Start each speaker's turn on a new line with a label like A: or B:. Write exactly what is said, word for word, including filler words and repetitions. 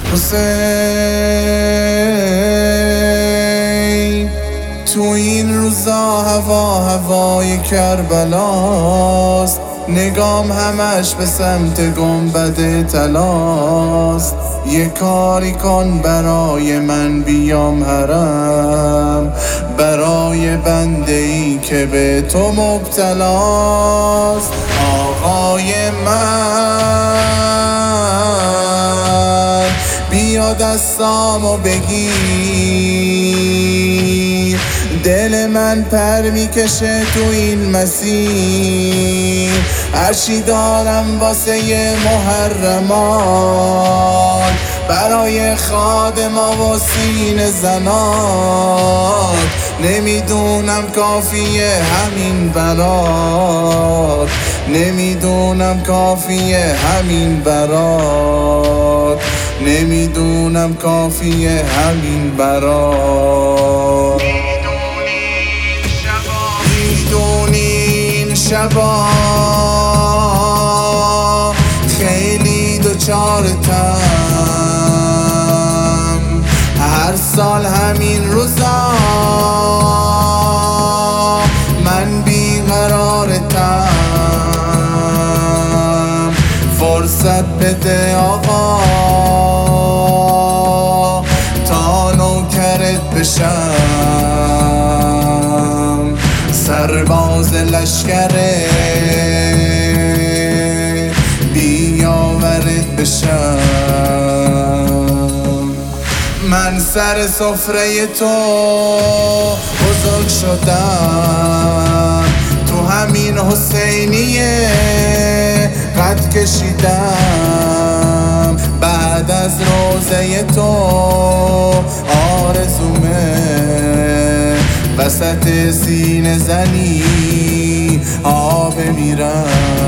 A: حسین تو این روزا هوا هوای کربلاست، نگام همش به سمت گنبد طلاست. یه کاری کن برای من بیام حرم، برای بنده ای که به تو مبتلاست. آقای من بیا دستامو بگیر، دل من پر میکشه تو این مسیر. هرچی دارم واسه محرمات، برای خادما و سینه زنات. نمیدونم کافیه همین برات، نمیدونم کافیه همین برات، نمیدونم کافیه همین برات. میدونین شبا خیلی دوچارتم، هر سال همین روزا من بیقرارتم. فرصت بده آقا تا نوکرت بشم، سرباز لشکره بیاورت بشم. من سر سفره تو بزرگ شدم، تو همین حسینیه قد کشیدم. بعد از روزه تو آرزومه وسط سینه زنی آب میرم.